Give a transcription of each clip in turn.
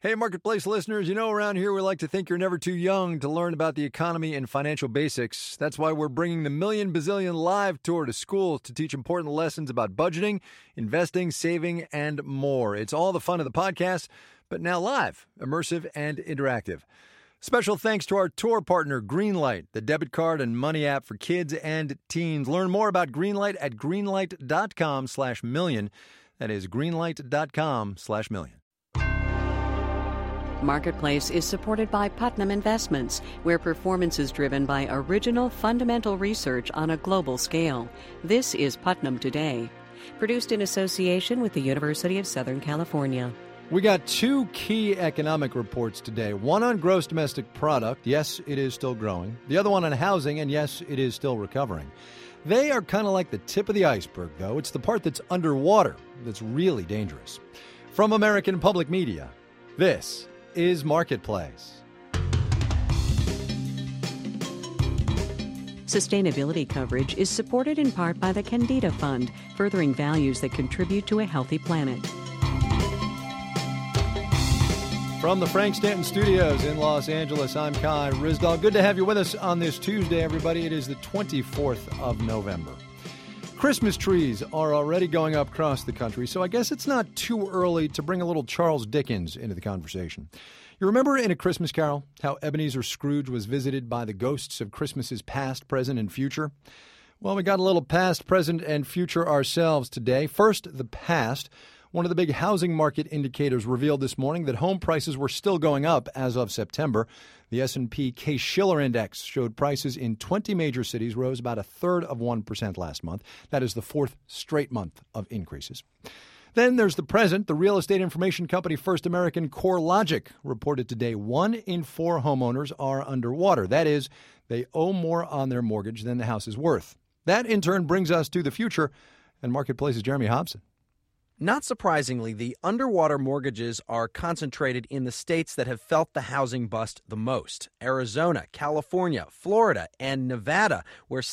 Hey, Marketplace listeners, around here we like to think you're never too young to learn about the economy and financial basics. That's why we're bringing the Million Bazillion Live Tour to schools to teach important lessons about budgeting, investing, saving, and more. It's all the fun of the podcast, but now live, immersive, and interactive. Special thanks to our tour partner, Greenlight, the debit card and money app for kids and teens. Learn more about Greenlight at greenlight.com/million. That is greenlight.com/million. Marketplace is supported by Putnam Investments, where performance is driven by original fundamental research on a global scale. This is Putnam Today, produced in association with the University of Southern California. We got two key economic reports today. One on gross domestic product. Yes, it is still growing. The other one on housing, and yes, it is still recovering. They are kind of like the tip of the iceberg, though. It's the part that's underwater that's really dangerous. From American Public Media, this is Marketplace. Sustainability coverage is supported in part by the Candida Fund, furthering values that contribute to a healthy planet. From the Frank Stanton Studios in Los Angeles, I'm Kai Ryssdal. Good to have you with us on this Tuesday, everybody. It is the 24th of November. Christmas trees are already going up across the country, so I guess it's not too early to bring a little Charles Dickens into the conversation. You remember in A Christmas Carol how Ebenezer Scrooge was visited by the ghosts of Christmases past, present, and future? Well, we got a little past, present, and future ourselves today. First, the past. One of the big housing market indicators revealed this morning that home prices were still going up as of September. The S&P Case-Shiller Index showed prices in 20 major cities rose about 1/3% last month. That is the fourth straight month of increases. Then there's the present. The real estate information company First American CoreLogic reported today 1 in 4 homeowners are underwater. That is, they owe more on their mortgage than the house is worth. That, in turn, brings us to the future. And Marketplace's Jeremy Hobson. Not surprisingly, the underwater mortgages are concentrated in the states that have felt the housing bust the most. Arizona, California, Florida, and Nevada, where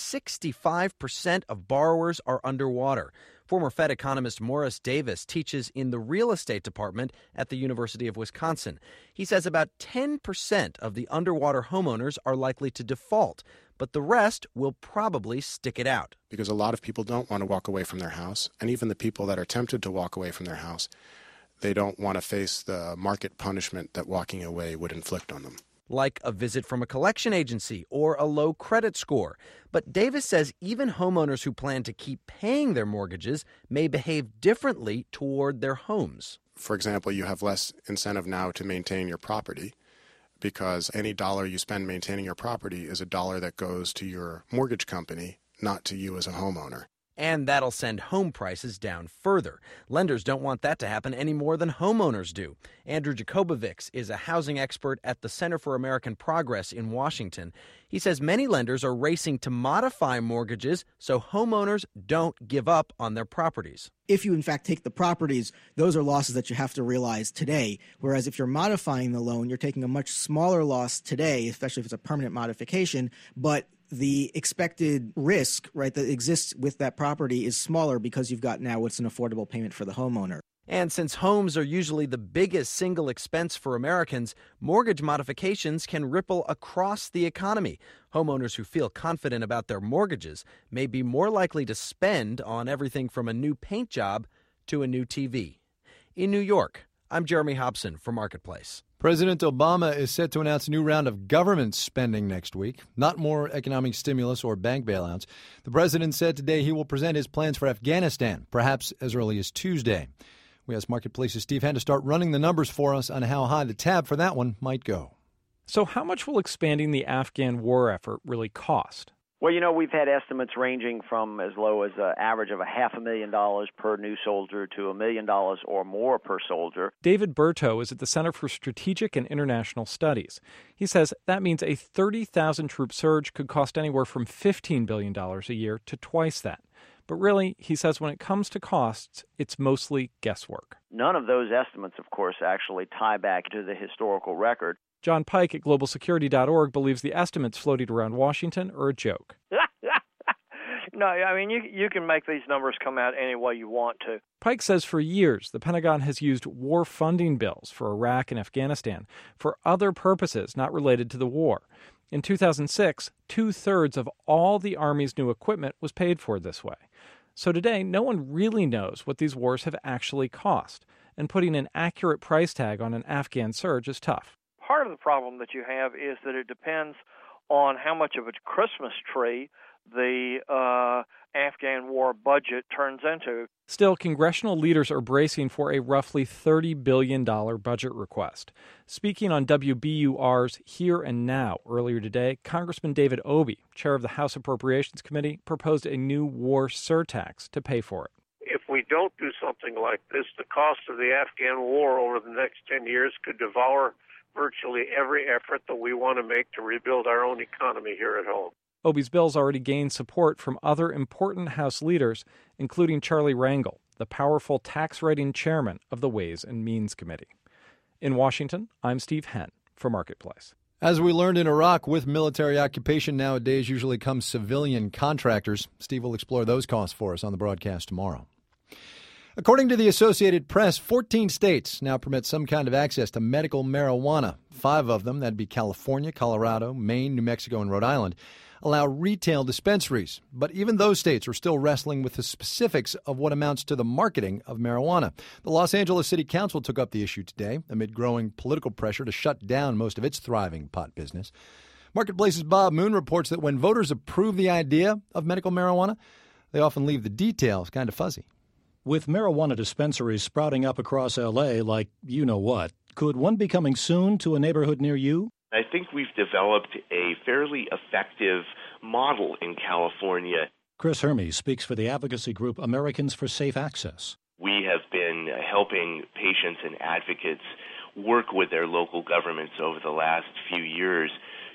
65% of borrowers are underwater. Former Fed economist Morris Davis teaches in the real estate department at the University of Wisconsin. He says about 10% of the underwater homeowners are likely to default, but the rest will probably stick it out. Because a lot of people don't want to walk away from their house, and even the people that are tempted to walk away from their house, they don't want to face the market punishment that walking away would inflict on them. Like a visit from a collection agency or a low credit score. But Davis says even homeowners who plan to keep paying their mortgages may behave differently toward their homes. For example, you have less incentive now to maintain your property because any dollar you spend maintaining your property is a dollar that goes to your mortgage company, not to you as a homeowner. And that'll send home prices down further. Lenders don't want that to happen any more than homeowners do. Andrew Jacobovics is a housing expert at the Center for American Progress in Washington. He says many lenders are racing to modify mortgages so homeowners don't give up on their properties. If you, in fact, take the properties, those are losses that you have to realize today. Whereas if you're modifying the loan, you're taking a much smaller loss today, especially if it's a permanent modification, but the expected risk, right, that exists with that property is smaller because you've got now what's an affordable payment for the homeowner. And since homes are usually the biggest single expense for Americans, mortgage modifications can ripple across the economy. Homeowners who feel confident about their mortgages may be more likely to spend on everything from a new paint job to a new TV. In New York, I'm Jeremy Hobson for Marketplace. President Obama is set to announce a new round of government spending next week, not more economic stimulus or bank bailouts. The president said today he will present his plans for Afghanistan, perhaps as early as Tuesday. We asked Marketplace's Steve Henn to start running the numbers for us on how high the tab for that one might go. So how much will expanding the Afghan war effort really cost? Well, we've had estimates ranging from as low as an average of $500,000 per new soldier to $1 million or more per soldier. David Berto is at the Center for Strategic and International Studies. He says that means a 30,000-troop surge could cost anywhere from $15 billion a year to twice that. But really, he says when it comes to costs, it's mostly guesswork. None of those estimates, of course, actually tie back to the historical record. John Pike at globalsecurity.org believes the estimates floated around Washington are a joke. No, I mean, you can make these numbers come out any way you want to. Pike says for years the Pentagon has used war funding bills for Iraq and Afghanistan for other purposes not related to the war. In 2006, 2/3 of all the Army's new equipment was paid for this way. So today, no one really knows what these wars have actually cost, and putting an accurate price tag on an Afghan surge is tough. Part of the problem that you have is that it depends on how much of a Christmas tree the Afghan war budget turns into. Still, congressional leaders are bracing for a roughly $30 billion budget request. Speaking on WBUR's Here and Now earlier today, Congressman David Obey, chair of the House Appropriations Committee, proposed a new war surtax to pay for it. If we don't do something like this, the cost of the Afghan war over the next 10 years could devour virtually every effort that we want to make to rebuild our own economy here at home. Obey's bill's already gained support from other important House leaders, including Charlie Rangel, the powerful tax-writing chairman of the Ways and Means Committee. In Washington, I'm Steve Henn for Marketplace. As we learned in Iraq, with military occupation nowadays usually comes civilian contractors. Steve will explore those costs for us on the broadcast tomorrow. According to the Associated Press, 14 states now permit some kind of access to medical marijuana. 5 of them, that'd be California, Colorado, Maine, New Mexico, and Rhode Island, allow retail dispensaries. But even those states are still wrestling with the specifics of what amounts to the marketing of marijuana. The Los Angeles City Council took up the issue today amid growing political pressure to shut down most of its thriving pot business. Marketplace's Bob Moon reports that when voters approve the idea of medical marijuana, they often leave the details kind of fuzzy. With marijuana dispensaries sprouting up across L.A. like you-know-what, could one be coming soon to a neighborhood near you? I think we've developed a fairly effective model in California. Chris Hermes speaks for the advocacy group Americans for Safe Access. We have been helping patients and advocates work with their local governments over the last few years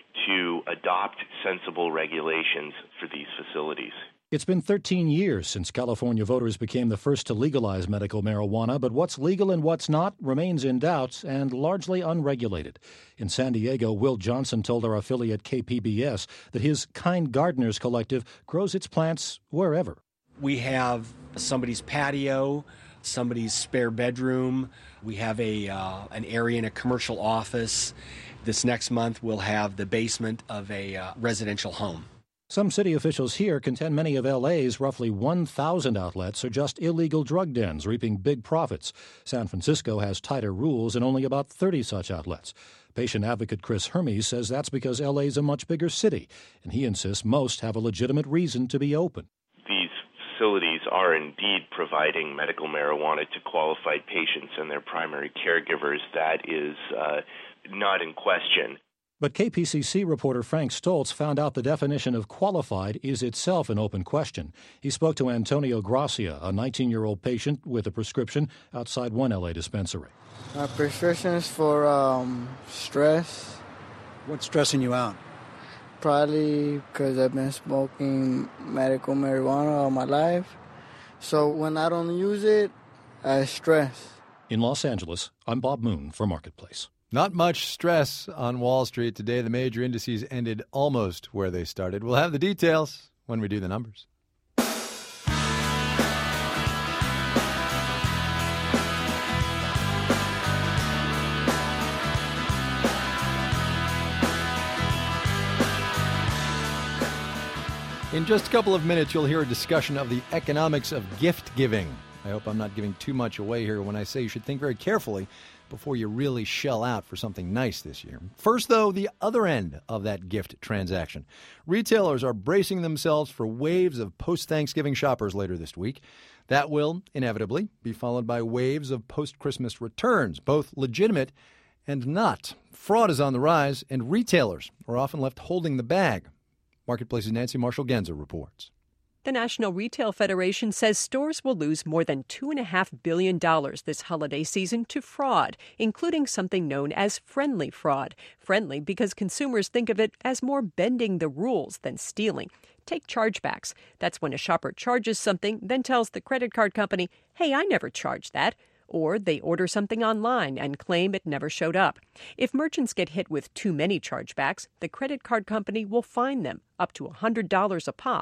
to adopt sensible regulations for these facilities. It's been 13 years since California voters became the first to legalize medical marijuana, but what's legal and what's not remains in doubt and largely unregulated. In San Diego, Will Johnson told our affiliate KPBS that his Kind Gardeners Collective grows its plants wherever. We have somebody's patio, somebody's spare bedroom. We have an area in a commercial office. This next month, we'll have the basement of a residential home. Some city officials here contend many of L.A.'s roughly 1,000 outlets are just illegal drug dens reaping big profits. San Francisco has tighter rules and only about 30 such outlets. Patient advocate Chris Hermes says that's because L.A.'s a much bigger city, and he insists most have a legitimate reason to be open. These facilities are indeed providing medical marijuana to qualified patients and their primary caregivers. That is not in question. But KPCC reporter Frank Stoltz found out the definition of qualified is itself an open question. He spoke to Antonio Gracia, a 19-year-old patient with a prescription outside one L.A. dispensary. My prescription is for stress. What's stressing you out? Probably because I've been smoking medical marijuana all my life. So when I don't use it, I stress. In Los Angeles, I'm Bob Moon for Marketplace. Not much stress on Wall Street today. The major indices ended almost where they started. We'll have the details when we do the numbers. In just a couple of minutes, you'll hear a discussion of the economics of gift giving. I hope I'm not giving too much away here when I say you should think very carefully before you really shell out for something nice this year. First, though, the other end of that gift transaction. Retailers are bracing themselves for waves of post-Thanksgiving shoppers later this week. That will, inevitably, be followed by waves of post-Christmas returns, both legitimate and not. Fraud is on the rise, and retailers are often left holding the bag. Marketplace's Nancy Marshall-Genzer reports. The National Retail Federation says stores will lose more than $2.5 billion this holiday season to fraud, including something known as friendly fraud. Friendly because consumers think of it as more bending the rules than stealing. Take chargebacks. That's when a shopper charges something, then tells the credit card company, hey, I never charged that. Or they order something online and claim it never showed up. If merchants get hit with too many chargebacks, the credit card company will fine them up to $100 a pop.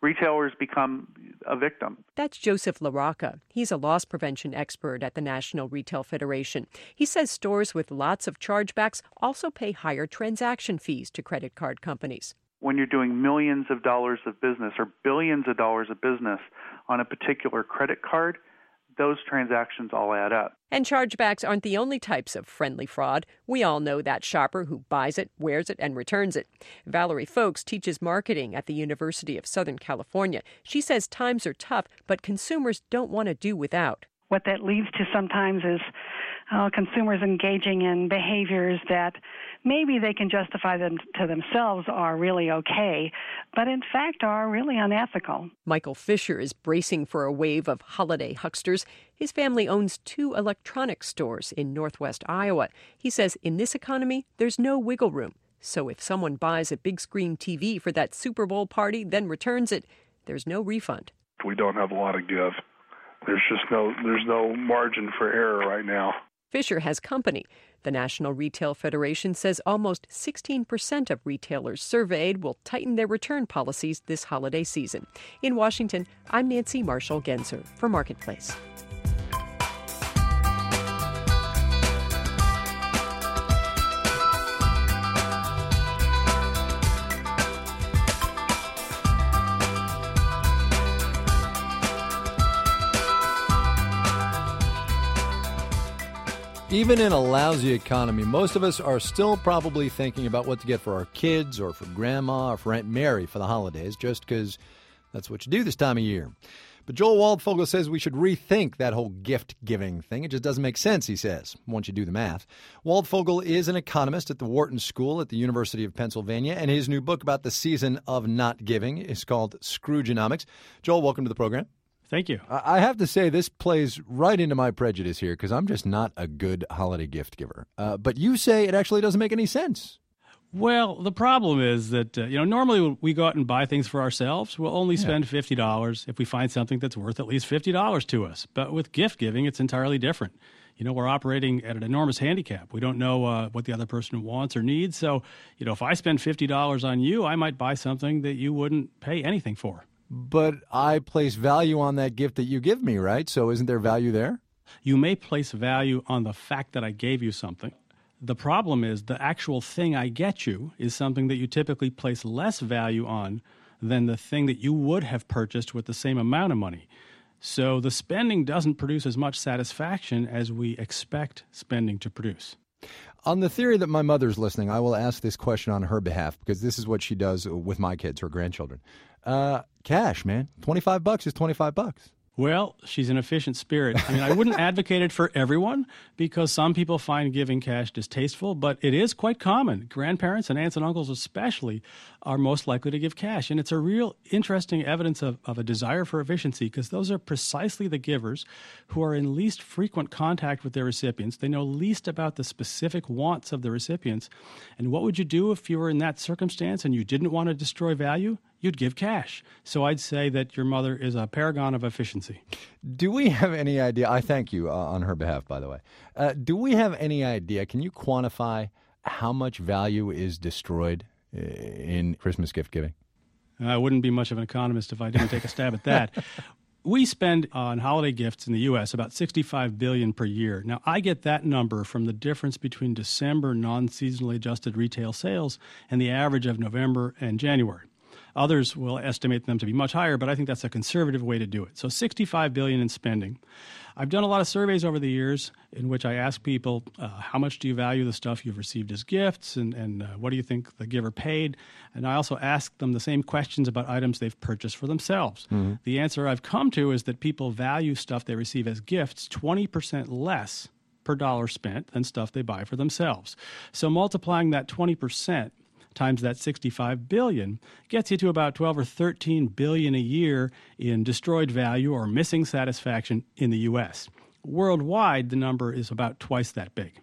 retailers become a victim. That's Joseph LaRocca. He's a loss prevention expert at the National Retail Federation. He says stores with lots of chargebacks also pay higher transaction fees to credit card companies. When you're doing millions of dollars of business or billions of dollars of business on a particular credit card, those transactions all add up. And chargebacks aren't the only types of friendly fraud. We all know that shopper who buys it, wears it, and returns it. Valerie Folks teaches marketing at the University of Southern California. She says times are tough, but consumers don't want to do without. What that leads to sometimes is consumers engaging in behaviors that maybe they can justify them to themselves are really okay, but in fact are really unethical. Michael Fisher is bracing for a wave of holiday hucksters. His family owns 2 electronics stores in northwest Iowa. He says in this economy, there's no wiggle room. So if someone buys a big screen TV for that Super Bowl party, then returns it, there's no refund. We don't have a lot of give. There's no margin for error right now. Fisher has company. The National Retail Federation says almost 16% of retailers surveyed will tighten their return policies this holiday season. In Washington, I'm Nancy Marshall-Genzer for Marketplace. Even in a lousy economy, most of us are still probably thinking about what to get for our kids or for Grandma or for Aunt Mary for the holidays, just because that's what you do this time of year. But Joel Waldfogel says we should rethink that whole gift-giving thing. It just doesn't make sense, he says, once you do the math. Waldfogel is an economist at the Wharton School at the University of Pennsylvania, and his new book about the season of not giving is called Scroogeonomics. Joel, welcome to the program. Thank you. I have to say this plays right into my prejudice here because I'm just not a good holiday gift giver. But you say it actually doesn't make any sense. Well, the problem is that, normally when we go out and buy things for ourselves, we'll only spend $50 if we find something that's worth at least $50 to us. But with gift giving, it's entirely different. We're operating at an enormous handicap. We don't know what the other person wants or needs. So, if I spend $50 on you, I might buy something that you wouldn't pay anything for. But I place value on that gift that you give me, right? So isn't there value there? You may place value on the fact that I gave you something. The problem is the actual thing I get you is something that you typically place less value on than the thing that you would have purchased with the same amount of money. So the spending doesn't produce as much satisfaction as we expect spending to produce. On the theory that my mother's listening, I will ask this question on her behalf because this is what she does with my kids, her grandchildren. Cash, man. $25 is $25. Well, she's an efficient spirit. I wouldn't advocate it for everyone because some people find giving cash distasteful, but it is quite common. Grandparents and aunts and uncles especially are most likely to give cash. And it's a real interesting evidence of a desire for efficiency because those are precisely the givers who are in least frequent contact with their recipients. They know least about the specific wants of the recipients. And what would you do if you were in that circumstance and you didn't want to destroy value? You'd give cash. So I'd say that your mother is a paragon of efficiency. Do we have any idea? I thank you on her behalf, by the way. Do we have any idea? Can you quantify how much value is destroyed in Christmas gift giving? I wouldn't be much of an economist if I didn't take a stab at that. We spend on holiday gifts in the U.S. about $65 billion per year. Now, I get that number from the difference between December non-seasonally adjusted retail sales and the average of November and January. Others will estimate them to be much higher, but I think that's a conservative way to do it. So $65 billion in spending. I've done a lot of surveys over the years in which I ask people, how much do you value the stuff you've received as gifts, and what do you think the giver paid? And I also ask them the same questions about items they've purchased for themselves. Mm-hmm. The answer I've come to is that people value stuff they receive as gifts 20% less per dollar spent than stuff they buy for themselves. So multiplying that 20% times that $65 billion gets you to about $12 or $13 billion a year in destroyed value or missing satisfaction in the U.S. Worldwide, the number is about twice that big.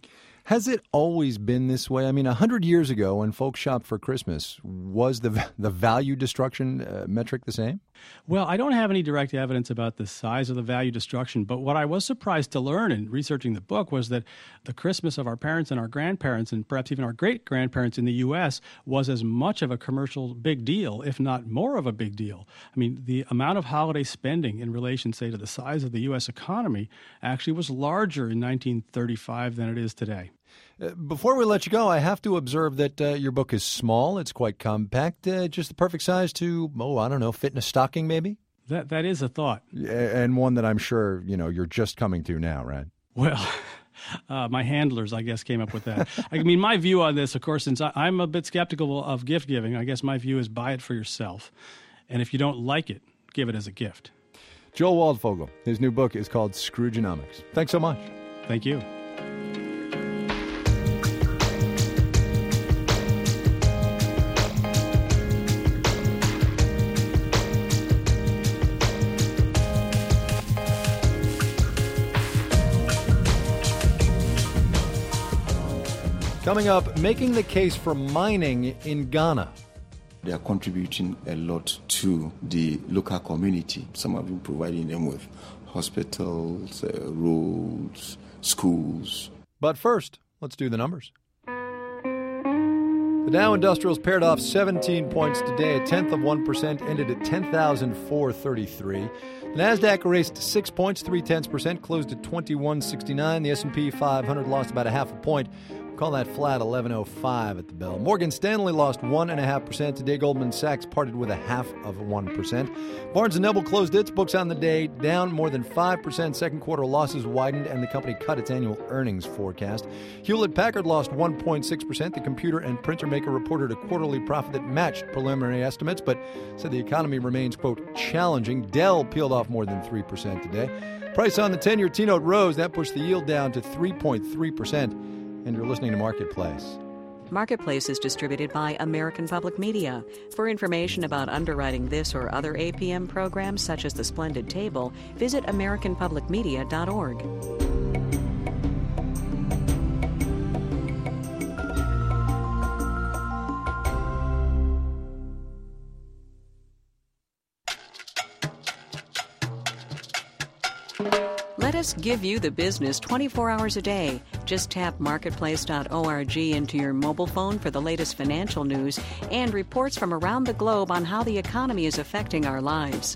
Has it always been this way? I mean, 100 years ago when folks shopped for Christmas, was the value destruction metric the same? Well, I don't have any direct evidence about the size of the value destruction, but what I was surprised to learn in researching the book was that the Christmas of our parents and our grandparents, and perhaps even our great-grandparents in the U.S., was as much of a commercial big deal, if not more of a big deal. I mean, the amount of holiday spending in relation, say, to the size of the U.S. economy actually was larger in 1935 than it is today. Before we let you go, I have to observe that your book is small. It's quite compact, just the perfect size to, fit in a stocking maybe? That is a thought. And one that I'm sure, you're just coming to now, right? Well, my handlers, I guess, came up with that. I mean, my view on this, of course, since I'm a bit skeptical of gift giving, I guess my view is buy it for yourself. And if you don't like it, give it as a gift. Joel Waldfogel, his new book is called Scroogenomics. Thanks so much. Thank you. Coming up, making the case for mining in Ghana. They are contributing a lot to the local community. Some have been providing them with hospitals, roads, schools. But first, let's do the numbers. The Dow Industrials paired off 17 points today, a 0.1%, ended at 10,433. The Nasdaq erased 6 points, 0.3%, closed at 2169. The S&P 500 lost about a half a point. Call that flat, 11.05 at the bell. Morgan Stanley lost 1.5% today. Goldman Sachs parted with 0.5%. Barnes & Noble closed its books on the day down more than 5%. Second quarter losses widened, and the company cut its annual earnings forecast. Hewlett-Packard lost 1.6%. The computer and printer maker reported a quarterly profit that matched preliminary estimates, but said the economy remains, quote, challenging. Dell peeled off more than 3% today. Price on the 10-year T-note rose. That pushed the yield down to 3.3%. And you're listening to Marketplace. Marketplace is distributed by American Public Media. For information about underwriting this or other APM programs, such as The Splendid Table, visit AmericanPublicMedia.org. Let us give you the business 24 hours a day. Just tap marketplace.org into your mobile phone for the latest financial news and reports from around the globe on how the economy is affecting our lives.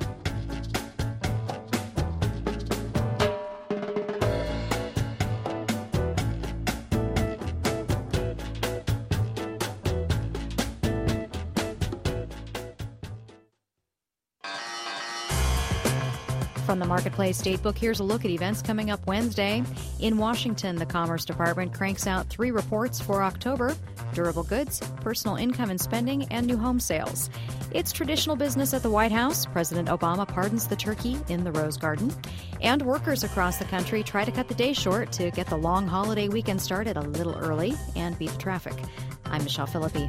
From the Marketplace Datebook, here's a look at events coming up Wednesday. In Washington, the Commerce Department cranks out 3 reports for October: durable goods, personal income and spending, and new home sales. It's traditional business at the White House. President Obama pardons the turkey in the Rose Garden. And workers across the country try to cut the day short to get the long holiday weekend started a little early and beat the traffic. I'm Michelle Philippi.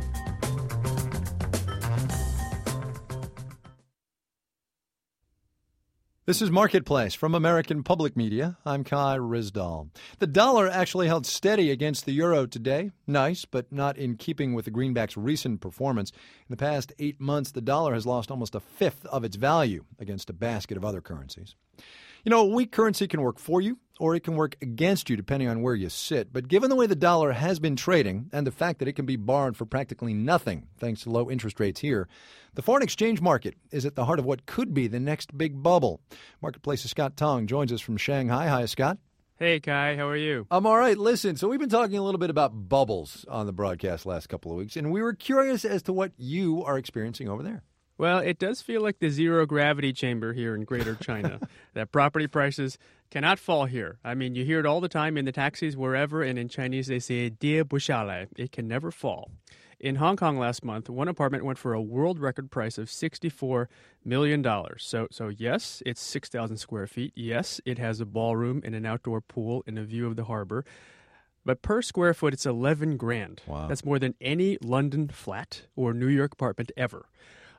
This is Marketplace from American Public Media. I'm Kai Ryssdal. The dollar actually held steady against the euro today. Nice, but not in keeping with the greenback's recent performance. In the past 8 months, the dollar has lost almost a fifth of its value against a basket of other currencies. You know, a weak currency can work for you, or it can work against you depending on where you sit. But given the way the dollar has been trading and the fact that it can be borrowed for practically nothing thanks to low interest rates here, the foreign exchange market is at the heart of what could be the next big bubble. Marketplace's Scott Tong joins us from Shanghai. Hi, Scott. Hey, Kai. How are you? I'm all right. Listen, so we've been talking a little bit about bubbles on the broadcast last couple of weeks, and we were curious as to what you are experiencing over there. Well, it does feel like the zero-gravity chamber here in Greater China, that property prices cannot fall here. I mean, you hear it all the time in the taxis, wherever, and in Chinese they say, 跌不下来. It can never fall. In Hong Kong last month, one apartment went for a world record price of $64 million. So yes, it's 6,000 square feet. Yes, it has a ballroom and an outdoor pool and a view of the harbor. But per square foot, it's $11,000. Wow. That's more than any London flat or New York apartment ever.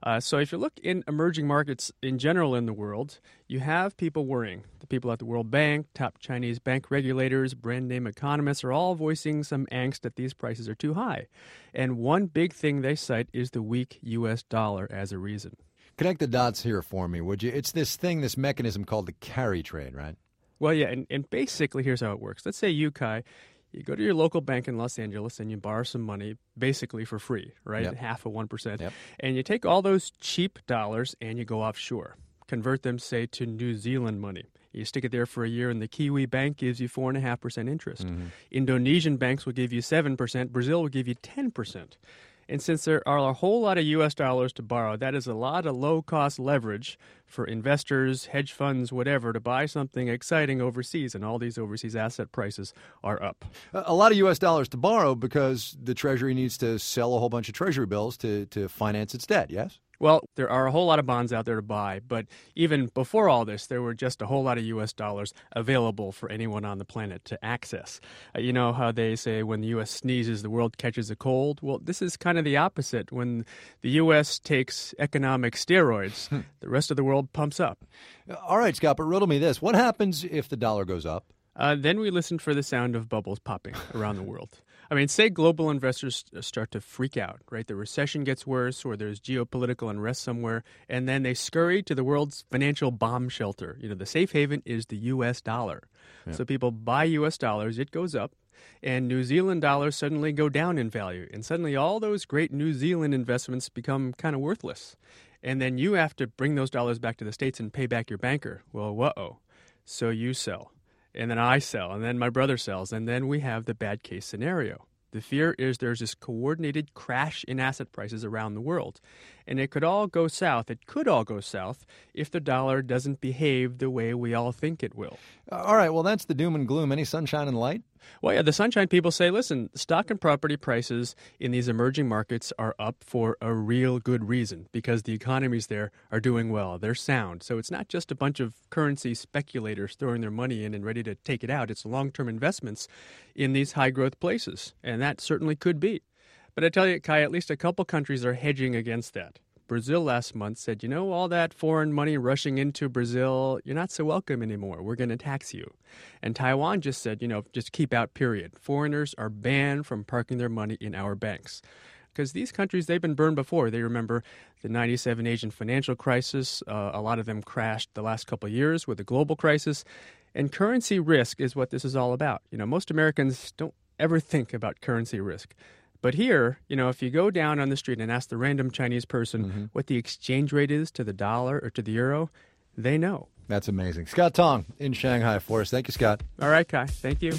So if you look in emerging markets in general in the world, you have people worrying. The people at the World Bank, top Chinese bank regulators, brand name economists are all voicing some angst that these prices are too high. And one big thing they cite is the weak U.S. dollar as a reason. Connect the dots here for me, would you? It's this mechanism called the carry trade, right? Well, yeah, and basically here's how it works. Let's say you, Kai, you go to your local bank in Los Angeles and you borrow some money basically for free, right? Yep. Half of 1%. Yep. And you take all those cheap dollars and you go offshore. Convert them, say, to New Zealand money. You stick it there for a year and the Kiwi bank gives you 4.5% interest. Mm-hmm. Indonesian banks will give you 7%. Brazil will give you 10%. And since there are a whole lot of U.S. dollars to borrow, that is a lot of low-cost leverage for investors, hedge funds, whatever, to buy something exciting overseas, and all these overseas asset prices are up. A lot of U.S. dollars to borrow because the Treasury needs to sell a whole bunch of Treasury bills to finance its debt, yes? Well, there are a whole lot of bonds out there to buy, but even before all this, there were just a whole lot of U.S. dollars available for anyone on the planet to access. You know how they say when the U.S. sneezes, the world catches a cold? Well, this is kind of the opposite. When the U.S. takes economic steroids, the rest of the world pumps up. All right, Scott, but riddle me this. What happens if the dollar goes up? Then we listen for the sound of bubbles popping around the world. I mean, say global investors start to freak out, right? The recession gets worse or there's geopolitical unrest somewhere, and then they scurry to the world's financial bomb shelter. You know, the safe haven is the U.S. dollar. Yeah. So people buy U.S. dollars, it goes up, and New Zealand dollars suddenly go down in value. And suddenly all those great New Zealand investments become kind of worthless. And then you have to bring those dollars back to the States and pay back your banker. Well, whoa. So you sell. And then I sell, and then my brother sells, and then we have the bad case scenario. The fear is there's this coordinated crash in asset prices around the world. And it could all go south. It could all go south if the dollar doesn't behave the way we all think it will. All right, well, that's the doom and gloom. Any sunshine and light? Well, yeah, the sunshine people say, listen, stock and property prices in these emerging markets are up for a real good reason because the economies there are doing well. They're sound. So it's not just a bunch of currency speculators throwing their money in and ready to take it out. It's long-term investments in these high-growth places, and that certainly could be. But I tell you, Kai, at least a couple countries are hedging against that. Brazil last month said, you know, all that foreign money rushing into Brazil, you're not so welcome anymore. We're going to tax you. And Taiwan just said, you know, just keep out, period. Foreigners are banned from parking their money in our banks. Because these countries, they've been burned before. They remember the 97 Asian financial crisis. A lot of them crashed the last couple of years with the global crisis. And currency risk is what this is all about. You know, most Americans don't ever think about currency risk. But here, you know, if you go down on the street and ask the random Chinese person what the exchange rate is to the dollar or to the euro, they know. That's amazing. Scott Tong in Shanghai for us. Thank you, Scott. All right, Kai. Thank you.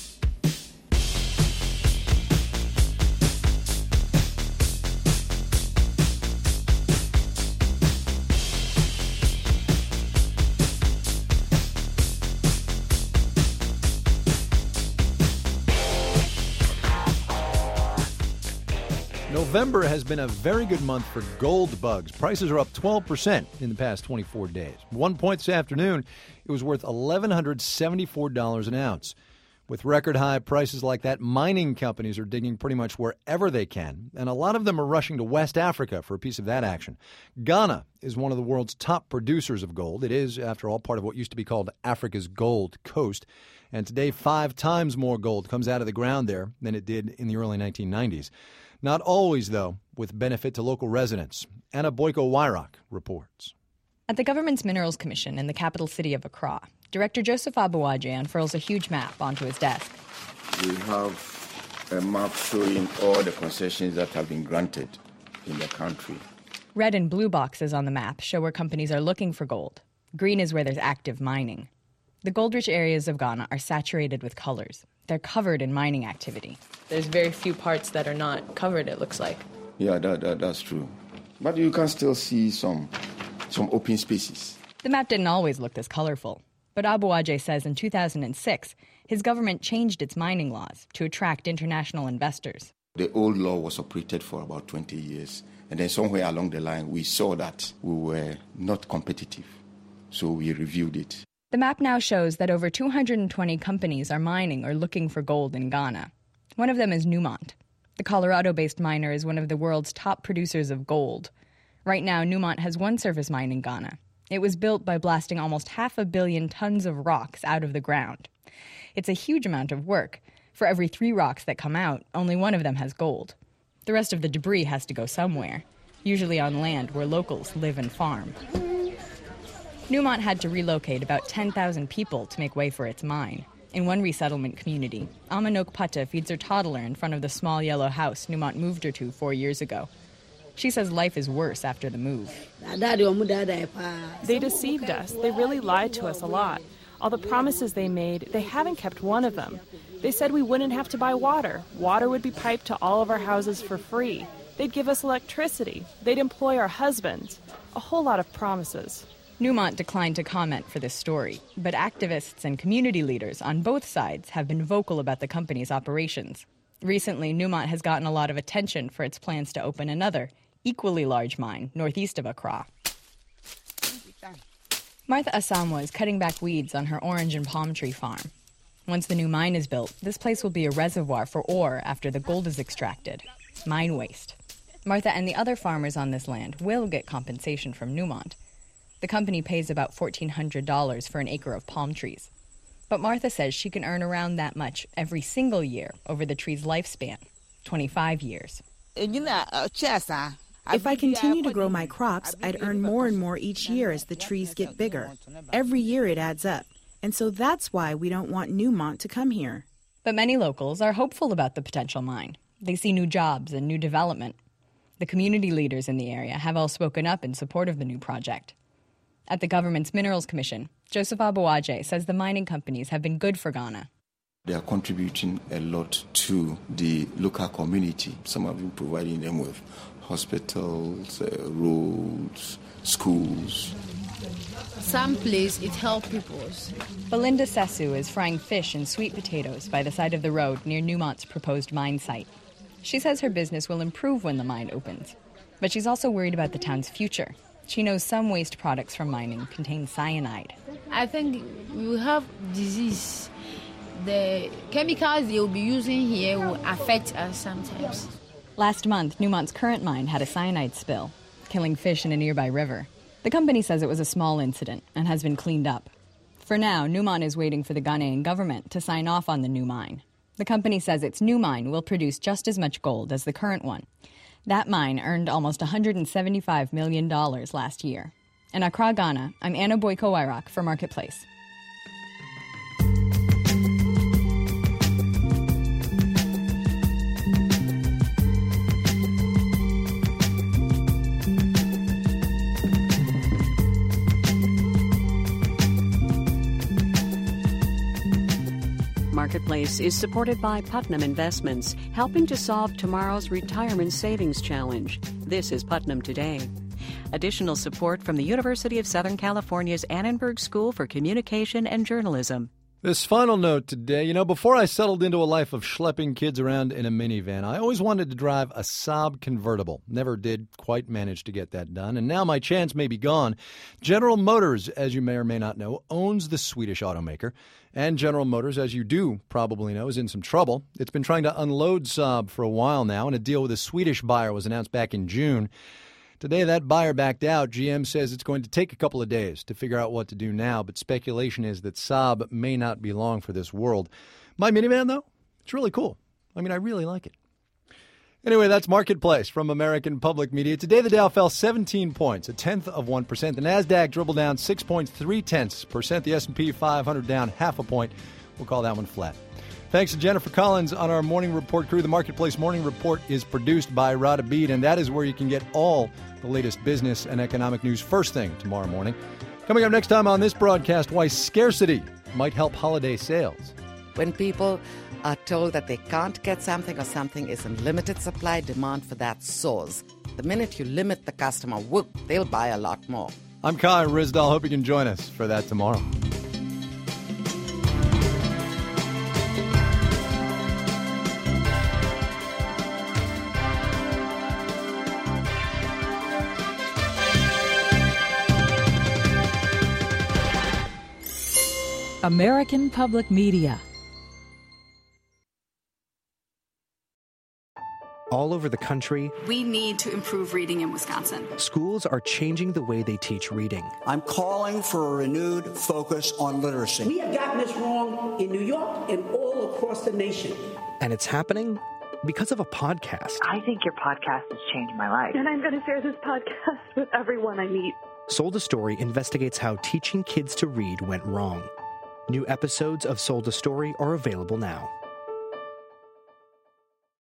November has been a very good month for gold bugs. Prices are up 12% in the past 24 days. 1 point this afternoon, it was worth $1,174 an ounce. With record high prices like that, mining companies are digging pretty much wherever they can, and a lot of them are rushing to West Africa for a piece of that action. Ghana is one of the world's top producers of gold. It is, after all, part of what used to be called Africa's Gold Coast. And today, 5 times more gold comes out of the ground there than it did in the early 1990s. Not always, though, with benefit to local residents. Anna Boyko-Wyrock reports. At the government's Minerals Commission in the capital city of Accra, Director Joseph Abuwaje unfurls a huge map onto his desk. We have a map showing all the concessions that have been granted in the country. Red and blue boxes on the map show where companies are looking for gold. Green is where there's active mining. The gold-rich areas of Ghana are saturated with colors. They're covered in mining activity. There's very few parts that are not covered, it looks like. Yeah, that's true. But you can still see some open spaces. The map didn't always look this colorful. But Abuwaje says in 2006, his government changed its mining laws to attract international investors. The old law was operated for about 20 years. And then somewhere along the line, we saw that we were not competitive. So we reviewed it. The map now shows that over 220 companies are mining or looking for gold in Ghana. One of them is Newmont. The Colorado-based miner is one of the world's top producers of gold. Right now, Newmont has one surface mine in Ghana. It was built by blasting almost 500 million tons of rocks out of the ground. It's a huge amount of work. For every 3 rocks that come out, only one of them has gold. The rest of the debris has to go somewhere, usually on land where locals live and farm. Newmont had to relocate about 10,000 people to make way for its mine. In one resettlement community, Amanok Pata feeds her toddler in front of the small yellow house Newmont moved her to 4 years ago. She says life is worse after the move. They deceived us. They really lied to us a lot. All the promises they made, they haven't kept one of them. They said we wouldn't have to buy water. Water would be piped to all of our houses for free. They'd give us electricity. They'd employ our husbands. A whole lot of promises. Newmont declined to comment for this story, but activists and community leaders on both sides have been vocal about the company's operations. Recently, Newmont has gotten a lot of attention for its plans to open another, equally large mine northeast of Accra. Martha Asamoah is cutting back weeds on her orange and palm tree farm. Once the new mine is built, this place will be a reservoir for ore after the gold is extracted. Mine waste. Martha and the other farmers on this land will get compensation from Newmont. The company pays about $1,400 for an acre of palm trees. But Martha says she can earn around that much every single year over the tree's lifespan, 25 years. If I continue to grow my crops, I'd earn more and more each year as the trees get bigger. Every year it adds up. And so that's why we don't want Newmont to come here. But many locals are hopeful about the potential mine. They see new jobs and new development. The community leaders in the area have all spoken up in support of the new project. At the government's Minerals Commission, Joseph Abuaje says the mining companies have been good for Ghana. They are contributing a lot to the local community. Some have been providing them with hospitals, roads, schools. Some place it helps people. Belinda Sesu is frying fish and sweet potatoes by the side of the road near Newmont's proposed mine site. She says her business will improve when the mine opens. But she's also worried about the town's future. She knows some waste products from mining contain cyanide. I think we will have disease. The chemicals they will be using here will affect us sometimes. Last month, Newmont's current mine had a cyanide spill, killing fish in a nearby river. The company says it was a small incident and has been cleaned up. For now, Newmont is waiting for the Ghanaian government to sign off on the new mine. The company says its new mine will produce just as much gold as the current one. That mine earned almost $175 million last year. In Accra, Ghana, I'm Anna Boyko-Wairak for Marketplace. Marketplace is supported by Putnam Investments, helping to solve tomorrow's retirement savings challenge. This is Putnam Today. Additional support from the University of Southern California's Annenberg School for Communication and Journalism. This final note today, before I settled into a life of schlepping kids around in a minivan, I always wanted to drive a Saab convertible. Never did quite manage to get that done, and now my chance may be gone. General Motors, as you may or may not know, owns the Swedish automaker. And General Motors, as you do probably know, is in some trouble. It's been trying to unload Saab for a while now, and a deal with a Swedish buyer was announced back in June. Today, that buyer backed out. GM says it's going to take a couple of days to figure out what to do now, but speculation is that Saab may not be long for this world. My minivan, though, it's really cool. I really like it. Anyway, that's Marketplace from American Public Media. Today, the Dow fell 17 points, 0.1%. The Nasdaq dribbled down 6.3%. The S&P 500 down 0.5 point. We'll call that one flat. Thanks to Jennifer Collins on our Morning Report crew. The Marketplace Morning Report is produced by Rada Bead, and that is where you can get all the latest business and economic news first thing tomorrow morning. Coming up next time on this broadcast, why scarcity might help holiday sales. When people are told that they can't get something or something is in limited supply, demand for that soars. The minute you limit the customer, whoop, they'll buy a lot more. I'm Kai Rizdal. Hope you can join us for that tomorrow. American Public Media. all over the country. We need to improve reading in Wisconsin. Schools are changing the way they teach reading. I'm calling for a renewed focus on literacy. We have gotten this wrong in New York and all across the nation. And it's happening because of a podcast. I think your podcast has changed my life. And I'm going to share this podcast with everyone I meet. Sold a Story investigates how teaching kids to read went wrong. New episodes of Sold a Story are available now.